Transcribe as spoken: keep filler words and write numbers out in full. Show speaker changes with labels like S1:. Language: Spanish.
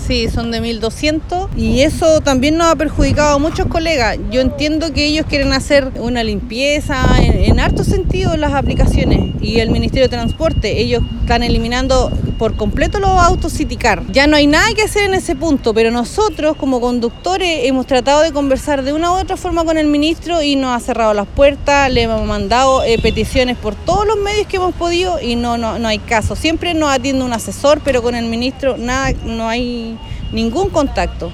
S1: Sí, son de mil doscientos y eso también nos ha perjudicado a muchos colegas. Yo entiendo que ellos quieren hacer una limpieza en, en harto sentido las aplicaciones y el Ministerio de Transporte, ellos están eliminando por completo los autos Citicar. Ya no hay nada que hacer en ese punto, pero nosotros como conductores hemos tratado de conversar de una u otra forma con el ministro y nos ha cerrado las puertas, le hemos mandado eh, peticiones por todos los medios que hemos podido y no, no, no hay caso. Siempre nos atiende un asesor, pero con el ministro nada, no hay ningún contacto.